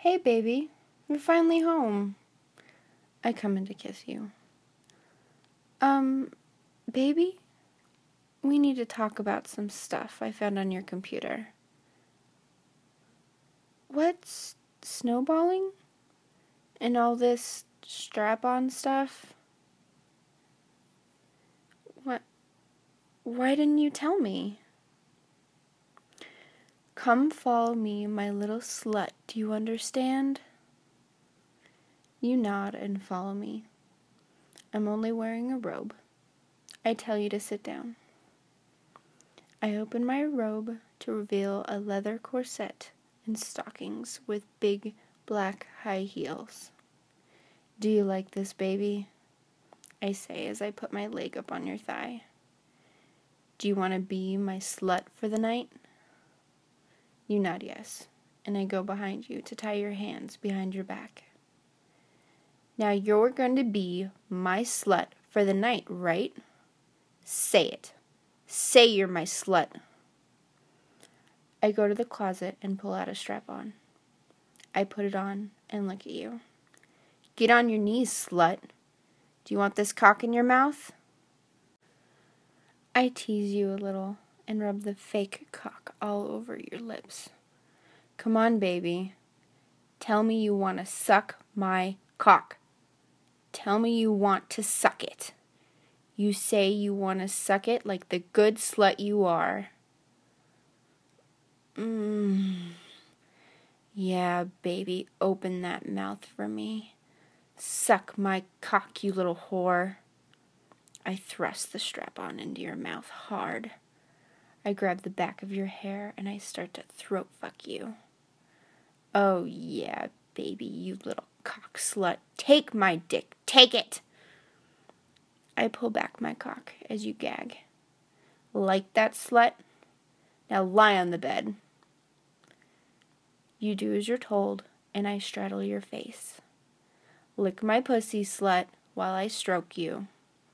Hey, baby, you're finally home. I come in to kiss you. Baby, we need to talk about some stuff I found on your computer. What's snowballing? And all this strap-on stuff? What? Why didn't you tell me? Come follow me, my little slut, do you understand? You nod and follow me. I'm only wearing a robe. I tell you to sit down. I open my robe to reveal a leather corset and stockings with big black high heels. Do you like this, baby? I say as I put my leg up on your thigh. Do you want to be my slut for the night? You nod yes, and I go behind you to tie your hands behind your back. Now you're going to be my slut for the night, right? Say it. Say you're my slut. I go to the closet and pull out a strap-on. I put it on and look at you. Get on your knees, slut. Do you want this cock in your mouth? I tease you a little and rub the fake cock all over your lips. Come on, baby. Tell me you want to suck my cock. Tell me you want to suck it. You say you want to suck it like the good slut you are. Yeah, baby, open that mouth for me. Suck my cock, you little whore. I thrust the strap-on into your mouth hard. I grab the back of your hair and I start to throat fuck you. Oh yeah, baby, you little cock slut. Take my dick. Take it. I pull back my cock as you gag. Like that, slut? Now lie on the bed. You do as you're told, and I straddle your face. Lick my pussy, slut, while I stroke you.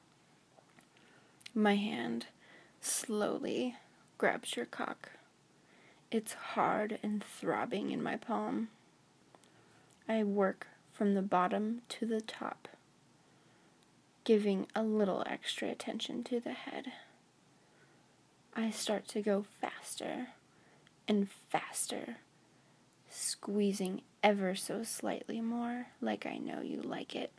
My hand slowly grabs your cock. It's hard and throbbing in my palm. I work from the bottom to the top, giving a little extra attention to the head. I start to go faster and faster, squeezing ever so slightly more, like I know you like it.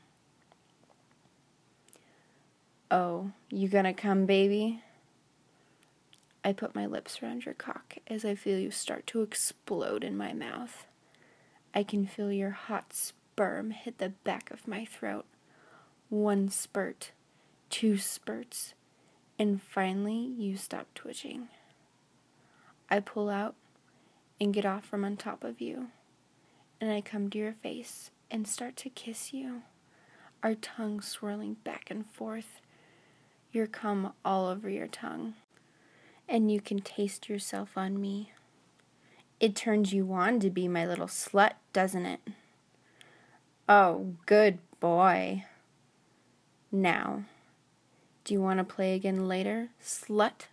Oh, you gonna come, baby? I put my lips around your cock as I feel you start to explode in my mouth. I can feel your hot sperm hit the back of my throat. 1 spurt, 2 spurts, and finally you stop twitching. I pull out and get off from on top of you, and I come to your face and start to kiss you, our tongues swirling back and forth, your cum all over your tongue, and you can taste yourself on me. It turns you on to be my little slut, doesn't it? Oh, good boy. Now, do you want to play again later, slut?